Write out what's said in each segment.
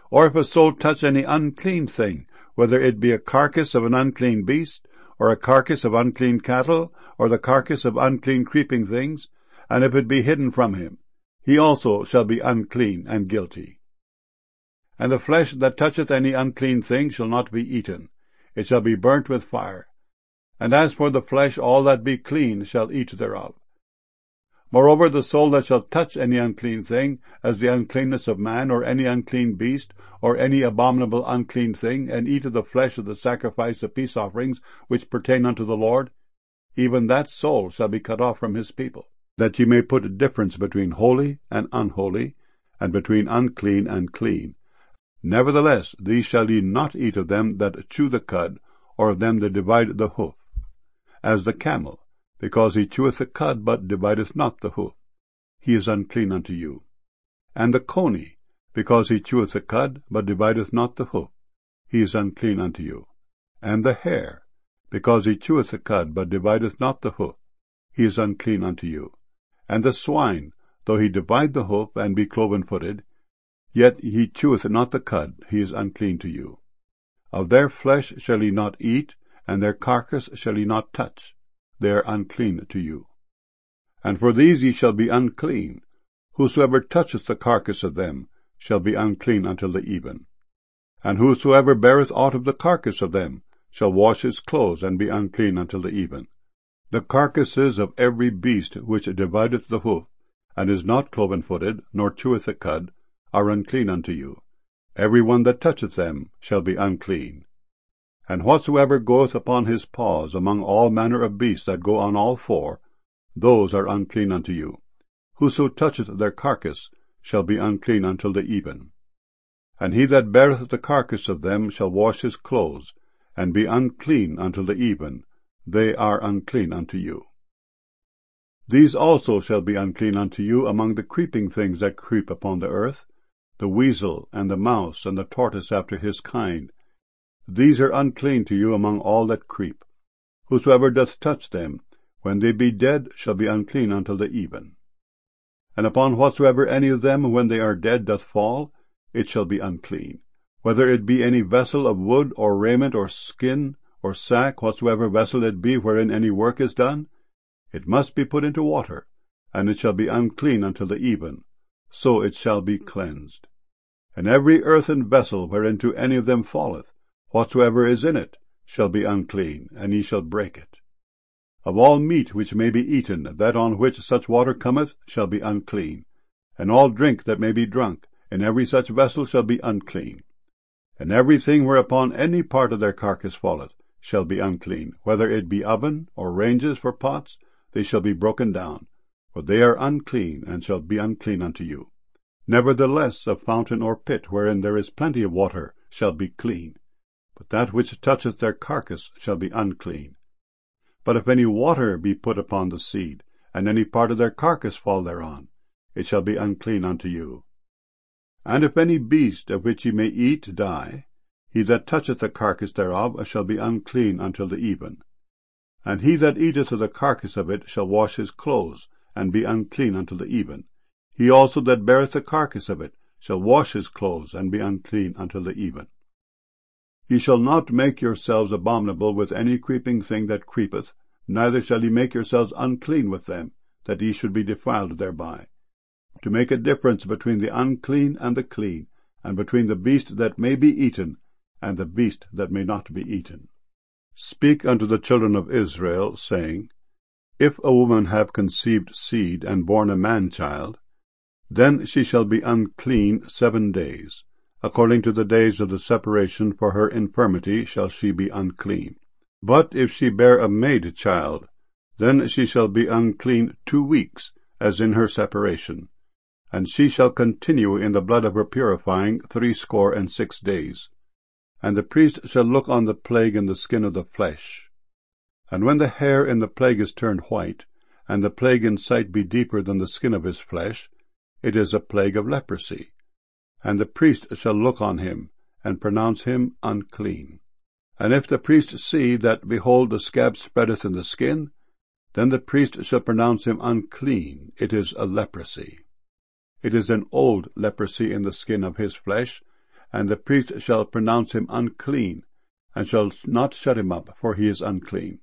or if a soul touch any unclean thing, whether it be a carcass of an unclean beast, or a carcass of unclean cattle, or the carcass of unclean creeping things, and if it be hidden from him, he also shall be unclean and guilty. And the flesh that toucheth any unclean thing shall not be eaten, it shall be burnt with fire. And as for the flesh, all that be clean shall eat thereof. Moreover, the soul that shall touch any unclean thing, as the uncleanness of man, or any unclean beast, or any abominable unclean thing, and eat of the flesh of the sacrifice of peace offerings, which pertain unto the Lord, even that soul shall be cut off from his people, that ye may put a difference between holy and unholy, and between unclean and clean. Nevertheless, these shall ye not eat of them that chew the cud, or of them that divide the hoof. As the camel, because he cheweth the cud, but divideth not the hoof, he is unclean unto you. And the coney, because he cheweth the cud, but divideth not the hoof, he is unclean unto you. And the hare, because he cheweth the cud, but divideth not the hoof, he is unclean unto you. And the swine, though he divide the hoof, and be cloven-footed, yet he cheweth not the cud, he is unclean to you. Of their flesh shall ye not eat, and their carcass shall ye not touch, they are unclean to you. And for these ye shall be unclean. Whosoever toucheth the carcass of them shall be unclean until the even. And whosoever beareth aught of the carcass of them shall wash his clothes, and be unclean until the even. The carcasses of every beast which divideth the hoof, and is not cloven-footed, nor cheweth the cud, are unclean unto you. Every one that toucheth them shall be unclean. And whatsoever goeth upon his paws among all manner of beasts that go on all four, those are unclean unto you. Whoso toucheth their carcass shall be unclean until the even. And he that beareth the carcass of them shall wash his clothes, and be unclean until the even, they are unclean unto you. These also shall be unclean unto you among the creeping things that creep upon the earth, the weasel, and the mouse, and the tortoise after his kind. These are unclean to you among all that creep. Whosoever doth touch them, when they be dead, shall be unclean until the even. And upon whatsoever any of them, when they are dead, doth fall, it shall be unclean. Whether it be any vessel of wood, or raiment, or skin, or sack, whatsoever vessel it be wherein any work is done, it must be put into water, and it shall be unclean until the even, so it shall be cleansed. And every earthen vessel whereinto any of them falleth, whatsoever is in it, shall be unclean, and ye shall break it. Of all meat which may be eaten, that on which such water cometh, shall be unclean, and all drink that may be drunk, in every such vessel shall be unclean. And everything whereupon any part of their carcass falleth, shall be unclean, whether it be oven, or ranges for pots, they shall be broken down, for they are unclean, and shall be unclean unto you. Nevertheless, a fountain or pit, wherein there is plenty of water, shall be clean. But that which toucheth their carcass shall be unclean. But if any water be put upon the seed, and any part of their carcass fall thereon, it shall be unclean unto you. And if any beast of which ye may eat die, he that toucheth the carcass thereof shall be unclean until the even. And he that eateth of the carcass of it shall wash his clothes, and be unclean until the even. He also that beareth the carcass of it shall wash his clothes, and be unclean until the even. Ye shall not make yourselves abominable with any creeping thing that creepeth, neither shall ye make yourselves unclean with them, that ye should be defiled thereby. To make a difference between the unclean and the clean, and between the beast that may be eaten, and the beast that may not be eaten. Speak unto the children of Israel, saying, If a woman have conceived seed, and born a man-child, then she shall be unclean 7 days. According to the days of the separation for her infirmity shall she be unclean. But if she bear a maid-child, then she shall be unclean 2 weeks, as in her separation. And she shall continue in the blood of her purifying 66 days. And the priest shall look on the plague in the skin of the flesh. And when the hair in the plague is turned white, and the plague in sight be deeper than the skin of his flesh, it is a plague of leprosy. And the priest shall look on him, and pronounce him unclean. And if the priest see that, behold, the scab spreadeth in the skin, then the priest shall pronounce him unclean. It is a leprosy. It is an old leprosy in the skin of his flesh, and the priest shall pronounce him unclean, and shall not shut him up, for he is unclean.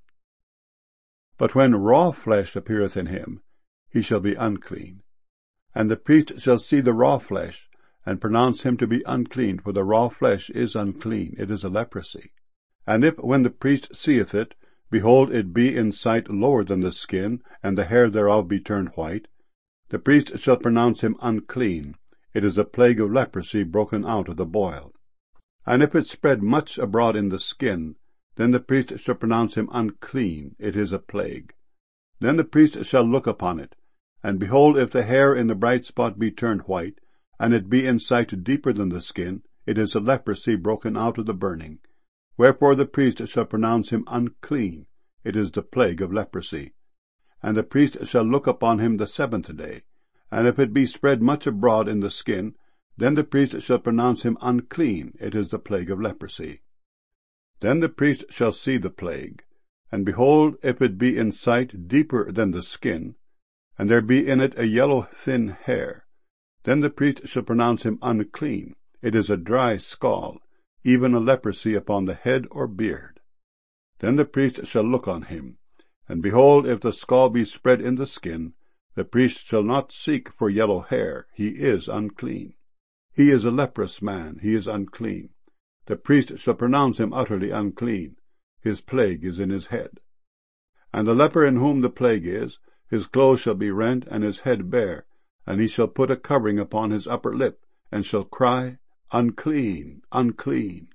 But when raw flesh appeareth in him, he shall be unclean. And the priest shall see the raw flesh, and pronounce him to be unclean, for the raw flesh is unclean, it is a leprosy. And if, when the priest seeth it, behold, it be in sight lower than the skin, and the hair thereof be turned white, the priest shall pronounce him unclean, it is a plague of leprosy broken out of the boil. And if it spread much abroad in the skin, then the priest shall pronounce him unclean, it is a plague. Then the priest shall look upon it, and behold, if the hair in the bright spot be turned white, and it be in sight deeper than the skin, it is a leprosy broken out of the burning. Wherefore the priest shall pronounce him unclean, it is the plague of leprosy. And the priest shall look upon him the 7th day, and if it be spread much abroad in the skin, then the priest shall pronounce him unclean, it is the plague of leprosy. Then the priest shall see the plague, and behold, if it be in sight deeper than the skin, and there be in it a yellow thin hair, then the priest shall pronounce him unclean, it is a dry scald, even a leprosy upon the head or beard. Then the priest shall look on him, and behold, if the scald be spread in the skin, the priest shall not seek for yellow hair, he is unclean. He is a leprous man, he is unclean. The priest shall pronounce him utterly unclean, his plague is in his head. And the leper in whom the plague is, his clothes shall be rent, and his head bare, and he shall put a covering upon his upper lip, and shall cry, Unclean, unclean.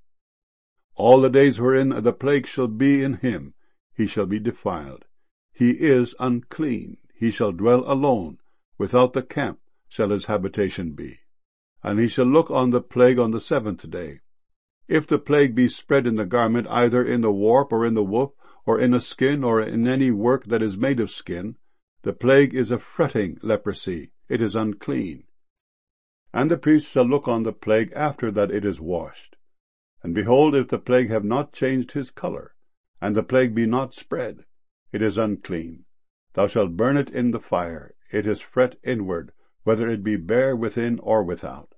All the days wherein the plague shall be in him, he shall be defiled. He is unclean, he shall dwell alone, without the camp shall his habitation be. And he shall look on the plague on the 7th day. If the plague be spread in the garment, either in the warp, or in the woof, or in a skin, or in any work that is made of skin, the plague is a fretting leprosy, it is unclean. And the priest shall look on the plague after that it is washed. And behold, if the plague have not changed his colour, and the plague be not spread, it is unclean. Thou shalt burn it in the fire, it is fret inward, whether it be bare within or without.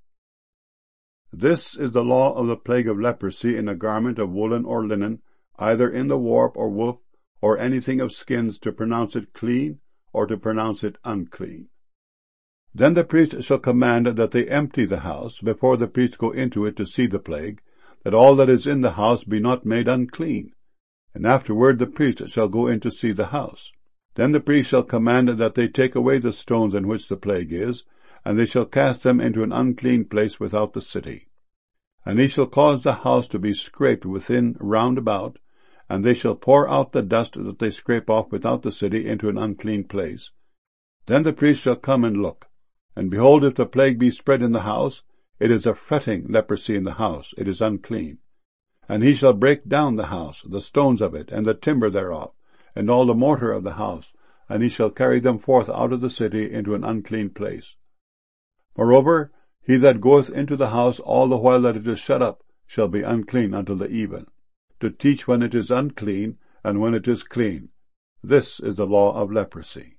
This is the law of the plague of leprosy in a garment of woolen or linen, either in the warp or woof, or anything of skins, to pronounce it clean, or to pronounce it unclean. Then the priest shall command that they empty the house, before the priest go into it to see the plague, that all that is in the house be not made unclean. And afterward the priest shall go in to see the house. Then the priest shall command that they take away the stones in which the plague is, and they shall cast them into an unclean place without the city. And he shall cause the house to be scraped within round about, and they shall pour out the dust that they scrape off without the city into an unclean place. Then the priest shall come and look, and behold, if the plague be spread in the house, it is a fretting leprosy in the house, it is unclean. And he shall break down the house, the stones of it, and the timber thereof, and all the mortar of the house, and he shall carry them forth out of the city into an unclean place. Moreover, he that goeth into the house all the while that it is shut up shall be unclean until the even, to teach when it is unclean, and when it is clean. This is the law of leprosy.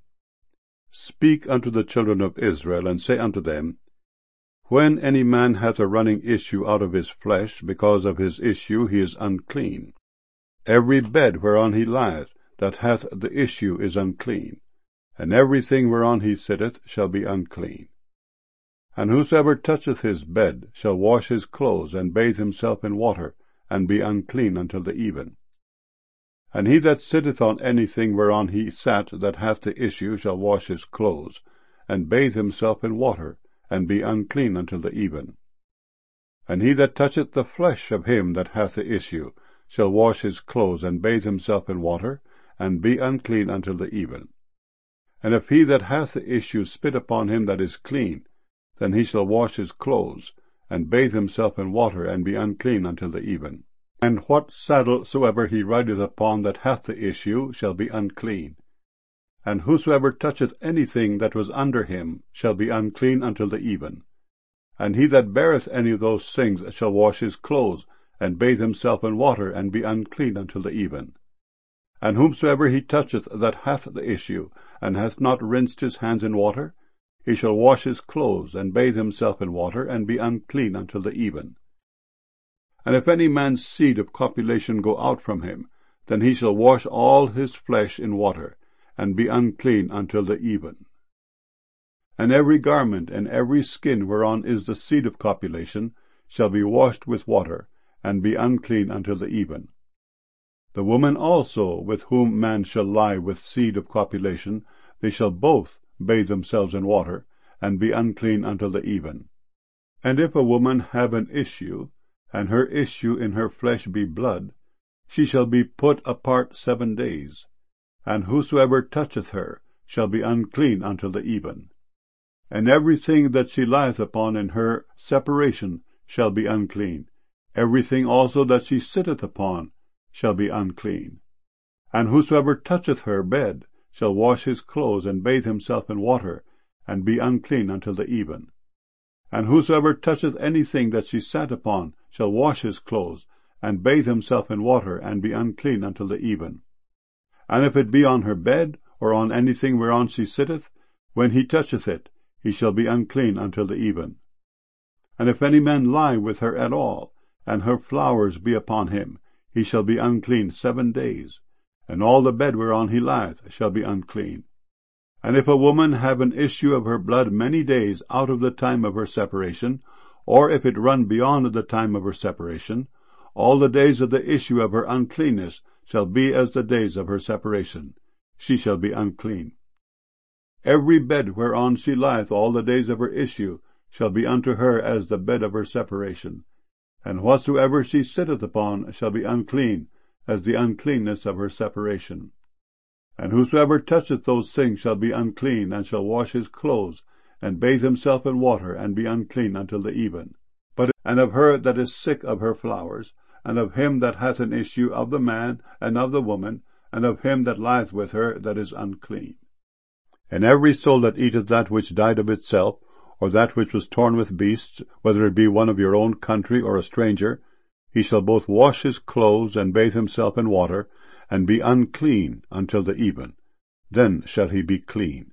Speak unto the children of Israel, and say unto them, When any man hath a running issue out of his flesh, because of his issue he is unclean. Every bed whereon he lieth, that hath the issue, is unclean, and everything whereon he sitteth shall be unclean. And whosoever toucheth his bed shall wash his clothes, and bathe himself in water, and be unclean until the even. And he that sitteth on anything whereon he sat that hath the issue shall wash his clothes, and bathe himself in water, and be unclean until the even. And he that toucheth the flesh of him that hath the issue shall wash his clothes, and bathe himself in water, and be unclean until the even. And if he that hath the issue spit upon him that is clean, then he shall wash his clothes, and bathe himself in water, and be unclean until the even. And what saddle soever he rideth upon that hath the issue shall be unclean. And whosoever toucheth anything that was under him shall be unclean until the even. And he that beareth any of those things shall wash his clothes, and bathe himself in water, and be unclean until the even. And whomsoever he toucheth that hath the issue, and hath not rinsed his hands in water, he shall wash his clothes, and bathe himself in water, and be unclean until the even. And if any man's seed of copulation go out from him, then he shall wash all his flesh in water, and be unclean until the even. And every garment and every skin whereon is the seed of copulation shall be washed with water, and be unclean until the even. The woman also with whom man shall lie with seed of copulation, they shall both bathe themselves in water, and be unclean until the even. And if a woman have an issue, and her issue in her flesh be blood, she shall be put apart 7 days, and whosoever toucheth her shall be unclean until the even. And everything that she lieth upon in her separation shall be unclean. Everything also that she sitteth upon shall be unclean. And whosoever toucheth her bed shall wash his clothes, and bathe himself in water, and be unclean until the even. And whosoever toucheth anything that she sat upon shall wash his clothes, and bathe himself in water, and be unclean until the even. And if it be on her bed, or on anything whereon she sitteth, when he toucheth it, he shall be unclean until the even. And if any man lie with her at all, and her flowers be upon him, he shall be unclean 7 days, and all the bed whereon he lieth shall be unclean. And if a woman have an issue of her blood many days out of the time of her separation, or if it run beyond the time of her separation, all the days of the issue of her uncleanness shall be as the days of her separation. She shall be unclean. Every bed whereon she lieth all the days of her issue shall be unto her as the bed of her separation. And whatsoever she sitteth upon shall be unclean, as the uncleanness of her separation. And whosoever toucheth those things shall be unclean, and shall wash his clothes, and bathe himself in water, and be unclean until the even. And of her that is sick of her flowers, and of him that hath an issue, of the man, and of the woman, and of him that lieth with her that is unclean. And every soul that eateth that which died of itself, or that which was torn with beasts, whether it be one of your own country or a stranger, he shall both wash his clothes, and bathe himself in water, and be unclean until the even. Then shall he be clean.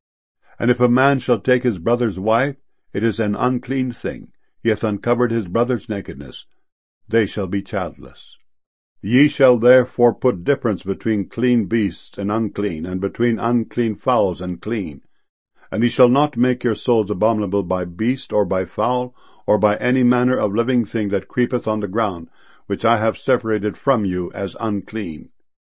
And if a man shall take his brother's wife, it is an unclean thing. He hath uncovered his brother's nakedness. They shall be childless. Ye shall therefore put difference between clean beasts and unclean, and between unclean fowls and clean. And ye shall not make your souls abominable by beast, or by fowl, or by any manner of living thing that creepeth on the ground, which I have separated from you as unclean.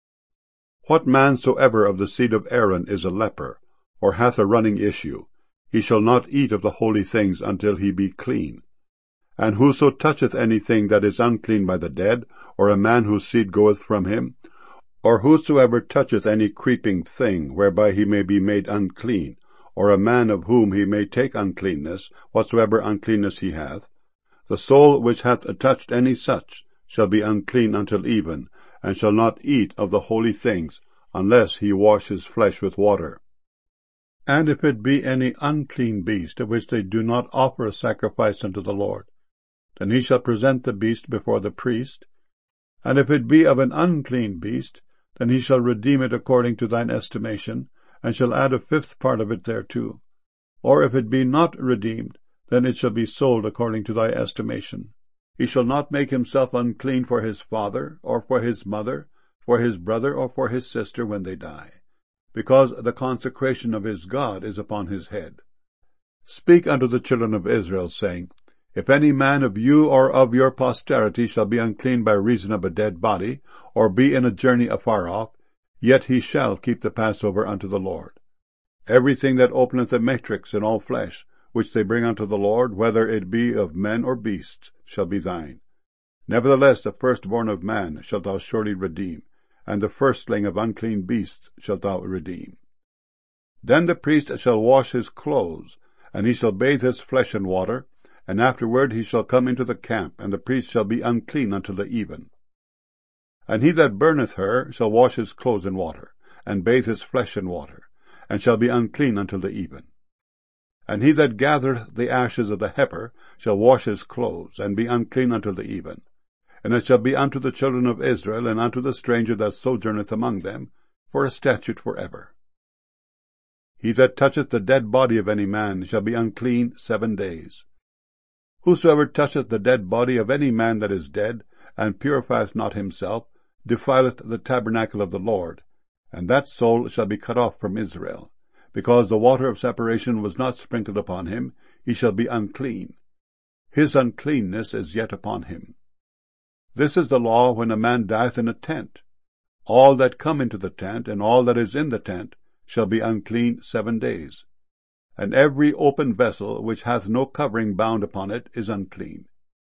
What man soever of the seed of Aaron is a leper, or hath a running issue, he shall not eat of the holy things until he be clean. And whoso toucheth anything that is unclean by the dead, or a man whose seed goeth from him, or whosoever toucheth any creeping thing, whereby he may be made unclean, or a man of whom he may take uncleanness, whatsoever uncleanness he hath, the soul which hath touched any such shall be unclean until even, and shall not eat of the holy things, unless he wash his flesh with water. And if it be any unclean beast, of which they do not offer a sacrifice unto the Lord, then he shall present the beast before the priest. And if it be of an unclean beast, then he shall redeem it according to thine estimation, and shall add a 5th part of it thereto. Or if it be not redeemed, then it shall be sold according to thy estimation. He shall not make himself unclean for his father, or for his mother, for his brother, or for his sister when they die, because the consecration of his God is upon his head. Speak unto the children of Israel, saying, If any man of you or of your posterity shall be unclean by reason of a dead body, or be in a journey afar off, yet he shall keep the Passover unto the Lord. Everything that openeth a matrix in all flesh, which they bring unto the Lord, whether it be of men or beasts, shall be thine. Nevertheless the firstborn of man shalt thou surely redeem, and the firstling of unclean beasts shalt thou redeem. Then the priest shall wash his clothes, and he shall bathe his flesh in water, and afterward he shall come into the camp, and the priest shall be unclean until the even. And he that burneth her shall wash his clothes in water, and bathe his flesh in water, and shall be unclean until the even. And he that gathereth the ashes of the heifer shall wash his clothes, and be unclean until the even. And it shall be unto the children of Israel, and unto the stranger that sojourneth among them, for a statute for ever. He that toucheth the dead body of any man shall be unclean 7 days. Whosoever toucheth the dead body of any man that is dead, and purifieth not himself, defileth the tabernacle of the Lord, and that soul shall be cut off from Israel. Because the water of separation was not sprinkled upon him, he shall be unclean. His uncleanness is yet upon him. This is the law when a man dieth in a tent. All that come into the tent, and all that is in the tent, shall be unclean 7 days. And every open vessel which hath no covering bound upon it is unclean.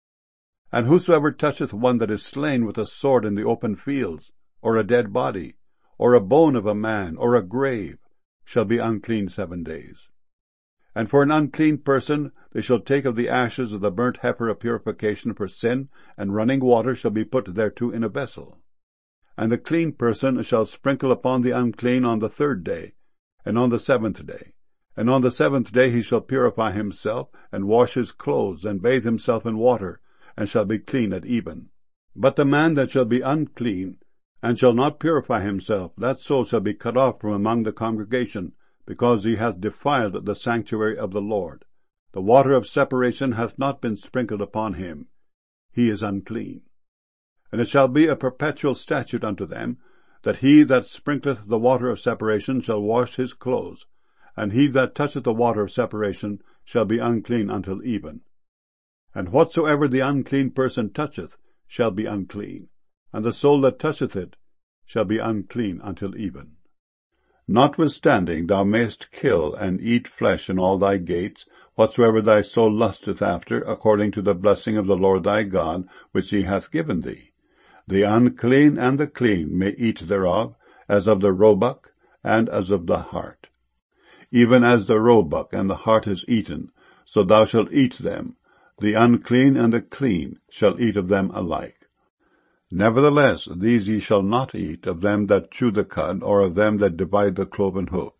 And whosoever toucheth one that is slain with a sword in the open fields, or a dead body, or a bone of a man, or a grave, shall be unclean 7 days. And for an unclean person they shall take of the ashes of the burnt heifer of purification for sin, and running water shall be put thereto in a vessel. And the clean person shall sprinkle upon the unclean on the 3rd day, and on the 7th day. And on the 7th day he shall purify himself, and wash his clothes, and bathe himself in water, and shall be clean at even. But the man that shall be unclean, and shall not purify himself, that soul shall be cut off from among the congregation, because he hath defiled the sanctuary of the Lord. The water of separation hath not been sprinkled upon him. He is unclean. And it shall be a perpetual statute unto them, that he that sprinkleth the water of separation shall wash his clothes, and he that toucheth the water of separation shall be unclean until even. And whatsoever the unclean person toucheth shall be unclean, and the soul that toucheth it shall be unclean until even. Notwithstanding thou mayest kill and eat flesh in all thy gates, whatsoever thy soul lusteth after, according to the blessing of the Lord thy God, which he hath given thee. The unclean and the clean may eat thereof, as of the roebuck, and as of the hart. Even as the roebuck and the hart is eaten, so thou shalt eat them. The unclean and the clean shall eat of them alike. Nevertheless, these ye shall not eat, of them that chew the cud, or of them that divide the cloven hoof,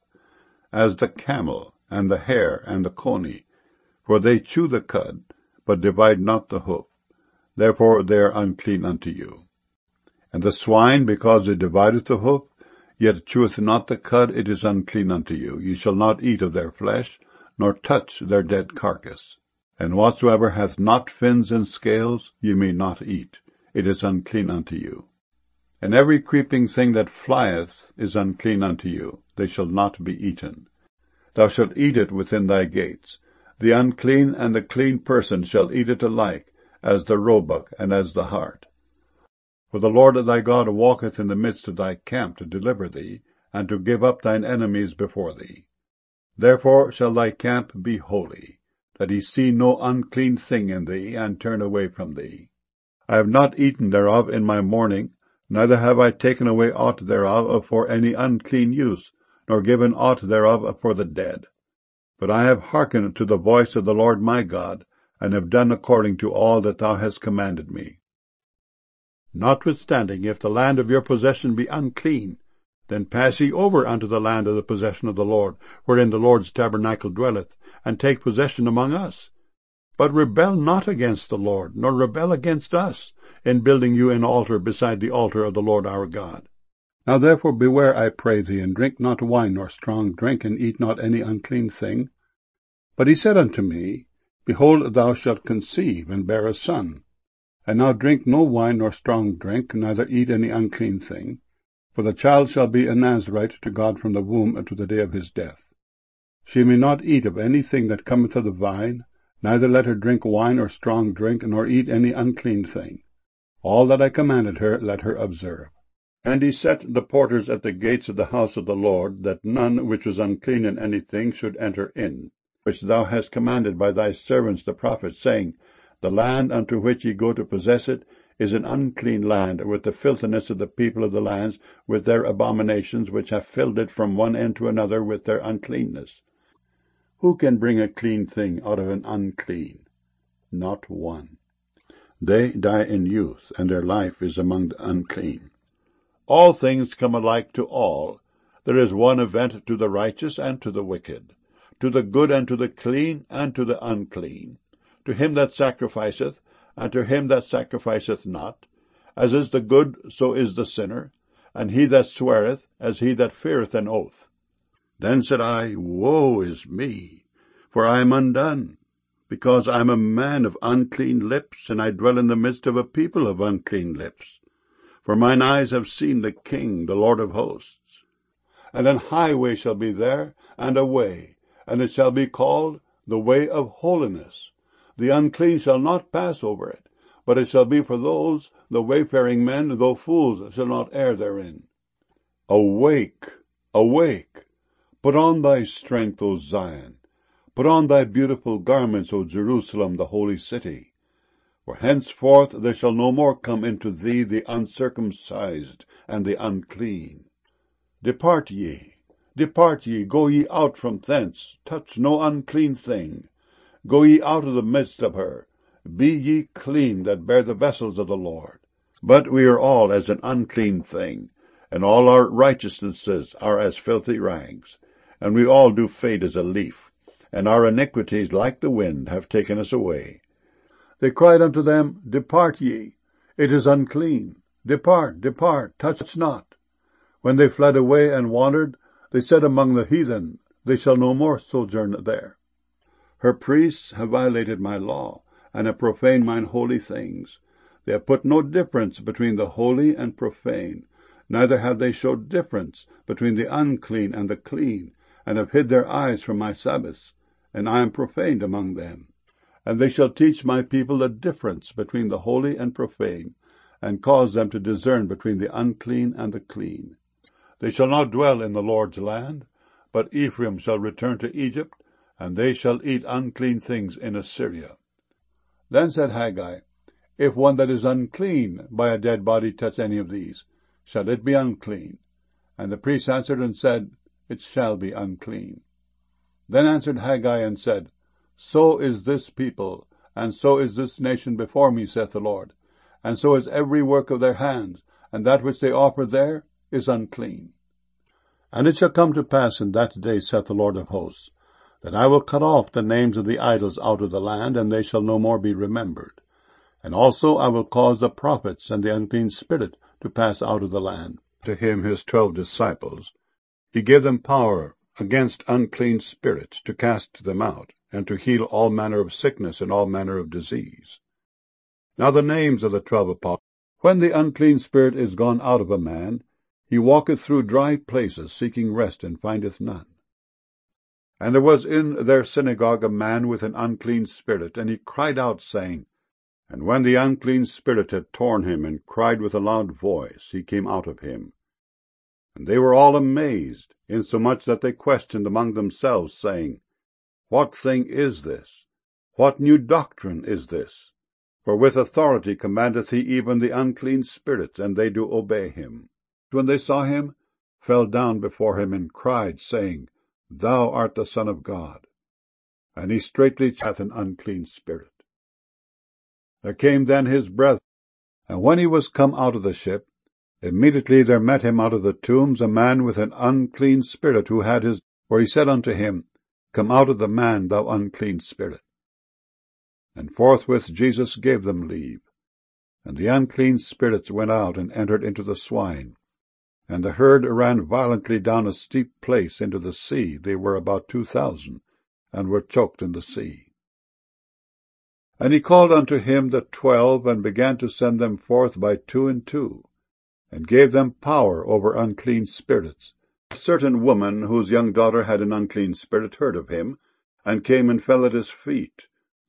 as the camel, and the hare, and the coney. For they chew the cud, but divide not the hoof. Therefore they are unclean unto you. And the swine, because it divideth the hoof, yet cheweth not the cud, it is unclean unto you. Ye shall not eat of their flesh, nor touch their dead carcass. And whatsoever hath not fins and scales, ye may not eat. It is unclean unto you. And every creeping thing that flieth is unclean unto you. They shall not be eaten. Thou shalt eat it within thy gates. The unclean and the clean person shall eat it alike, as the roebuck and as the hart. For the Lord thy God walketh in the midst of thy camp to deliver thee, and to give up thine enemies before thee. Therefore shall thy camp be holy, that he see no unclean thing in thee, and turn away from thee. I have not eaten thereof in my mourning, neither have I taken away aught thereof for any unclean use, nor given aught thereof for the dead. But I have hearkened to the voice of the Lord my God, and have done according to all that thou hast commanded me. Notwithstanding, if the land of your possession be unclean, then pass ye over unto the land of the possession of the Lord, wherein the Lord's tabernacle dwelleth, and take possession among us. But rebel not against the Lord, nor rebel against us, in building you an altar beside the altar of the Lord our God. Now therefore beware, I pray thee, and drink not wine nor strong drink, and eat not any unclean thing. But he said unto me, Behold, thou shalt conceive, and bear a son. And now drink no wine nor strong drink, neither eat any unclean thing, for the child shall be a Nazarite to God from the womb to the day of his death. She may not eat of anything that cometh of the vine, neither let her drink wine or strong drink, nor eat any unclean thing. All that I commanded her let her observe. And he set the porters at the gates of the house of the Lord, that none which was unclean in anything should enter in, which thou hast commanded by thy servants the prophets, saying, The land unto which ye go to possess it is an unclean land, with the filthiness of the people of the lands, with their abominations, which have filled it from one end to another with their uncleanness. Who can bring a clean thing out of an unclean? Not one. They die in youth, and their life is among the unclean. All things come alike to all. There is one event to the righteous and to the wicked, to the good and to the clean and to the unclean, to him that sacrificeth, and to him that sacrificeth not. As is the good, so is the sinner, and he that sweareth, as he that feareth an oath. Then said I, Woe is me, for I am undone. because I am a man of unclean lips, and I dwell in the midst of a people of unclean lips. For mine eyes have seen the King, the Lord of hosts. And an highway shall be there, and a way, and it shall be called the way of holiness. The unclean shall not pass over it, but it shall be for those, the wayfaring men, though fools, shall not err therein. Awake, awake, put on thy strength, O Zion. Put on thy beautiful garments, O Jerusalem, the holy city. For henceforth there shall no more come into thee the uncircumcised and the unclean. Depart ye, go ye out from thence, touch no unclean thing. Go ye out of the midst of her, be ye clean that bear the vessels of the Lord. But we are all as an unclean thing, and all our righteousnesses are as filthy rags, and we all do fade as a leaf, and our iniquities like the wind have taken us away. They cried unto them, Depart ye, it is unclean. Depart, depart, touch not. When they fled away and wandered, they said among the heathen, They shall no more sojourn there. Her priests have violated my law, and have profaned mine holy things. They have put no difference between the holy and profane, neither have they showed difference between the unclean and the clean, and have hid their eyes from my Sabbaths, and I am profaned among them. And they shall teach my people the difference between the holy and profane, and cause them to discern between the unclean and the clean. They shall not dwell in the Lord's land, but Ephraim shall return to Egypt, and they shall eat unclean things in Assyria. Then said Haggai, If one that is unclean by a dead body touch any of these, shall it be unclean? And the priests answered and said, It shall be unclean. Then answered Haggai and said, So is this people, and so is this nation before me, saith the Lord, and so is every work of their hands, and that which they offer there is unclean. And it shall come to pass in that day, saith the Lord of hosts, that I will cut off the names of the idols out of the land, and they shall no more be remembered. And also I will cause the prophets and the unclean spirit to pass out of the land. To him his 12 disciples he gave them power against unclean spirits to cast them out, and to heal all manner of sickness and all manner of disease. Now the names of the 12 apostles. When the unclean spirit is gone out of a man, he walketh through dry places, seeking rest, and findeth none. And there was in their synagogue a man with an unclean spirit, and he cried out, saying, And when the unclean spirit had torn him, and cried with a loud voice, he came out of him. And they were all amazed, insomuch that they questioned among themselves, saying, What thing is this? What new doctrine is this? For with authority commandeth he even the unclean spirits, and they do obey him. When they saw him, fell down before him, and cried, saying, Thou art the Son of God. And he straightly hath an unclean spirit. There came then his brethren, and when he was come out of the ship, immediately there met him out of the tombs a man with an unclean spirit, who had his... For he said unto him, Come out of the man, thou unclean spirit. And forthwith Jesus gave them leave. And the unclean spirits went out and entered into the swine. And the herd ran violently down a steep place into the sea. They were about 2,000, and were choked in the sea. And he called unto him the 12, and began to send them forth by 2 and 2, and gave them power over unclean spirits. A certain woman, whose young daughter had an unclean spirit, heard of him, and came and fell at his feet.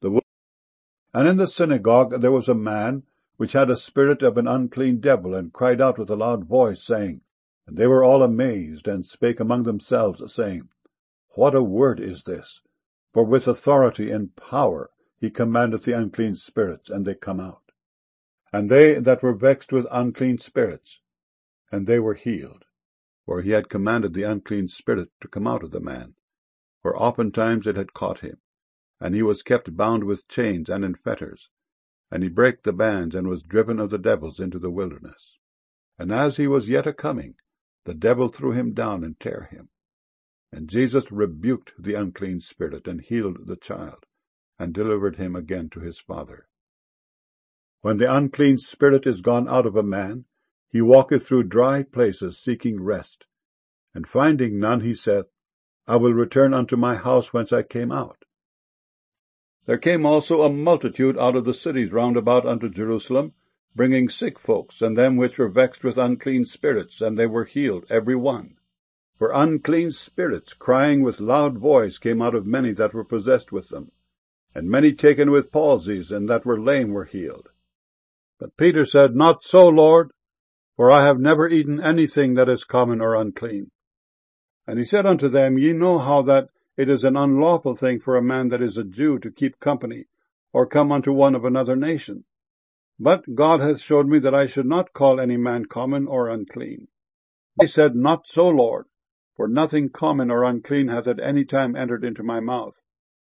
And in the synagogue there was a man which had a spirit of an unclean devil, and cried out with a loud voice, saying, And they were all amazed, and spake among themselves, saying, What a word is this? For with authority and power he commandeth the unclean spirits, and they come out. And they that were vexed with unclean spirits, and they were healed. For he had commanded the unclean spirit to come out of the man, for oftentimes it had caught him, and he was kept bound with chains and in fetters. And he brake the bands, and was driven of the devils into the wilderness. And as he was yet a-coming, the devil threw him down and tare him. And Jesus rebuked the unclean spirit, and healed the child, and delivered him again to his father. When the unclean spirit is gone out of a man, he walketh through dry places, seeking rest. And finding none, he saith, I will return unto my house whence I came out. There came also a multitude out of the cities round about unto Jerusalem, bringing sick folks, and them which were vexed with unclean spirits, and they were healed, every one. For unclean spirits, crying with loud voice, came out of many that were possessed with them. And many taken with palsies, and that were lame, were healed. But Peter said, Not so, Lord, for I have never eaten anything that is common or unclean. And he said unto them, Ye know how that it is an unlawful thing for a man that is a Jew to keep company, or come unto one of another nation. But God hath showed me that I should not call any man common or unclean. They said, Not so, Lord, for nothing common or unclean hath at any time entered into my mouth.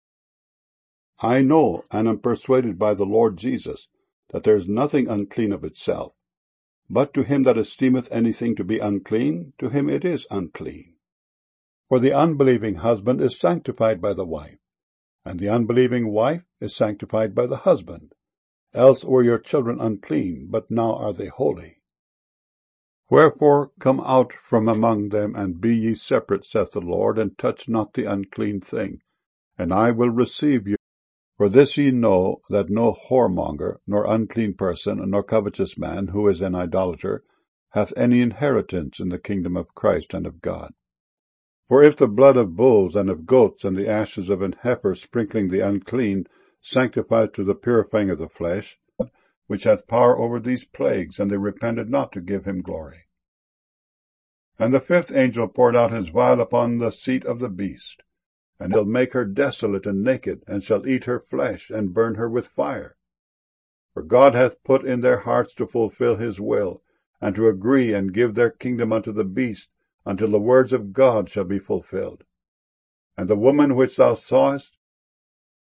I know and am persuaded by the Lord Jesus that there is nothing unclean of itself, but to him that esteemeth anything to be unclean, to him it is unclean. For the unbelieving husband is sanctified by the wife, and the unbelieving wife is sanctified by the husband. Else were your children unclean, but now are they holy. Wherefore come out from among them, and be ye separate, saith the Lord, and touch not the unclean thing, and I will receive you. For this ye know, that no whoremonger, nor unclean person, nor covetous man, who is an idolater, hath any inheritance in the kingdom of Christ and of God. For if the blood of bulls and of goats and the ashes of an heifer sprinkling the unclean sanctified to the purifying of the flesh, which hath power over these plagues, and they repented not to give him glory. And the fifth angel poured out his vial upon the seat of the beast, and shall make her desolate and naked, and shall eat her flesh, and burn her with fire. For God hath put in their hearts to fulfill his will, and to agree and give their kingdom unto the beast, until the words of God shall be fulfilled. And the woman which thou sawest,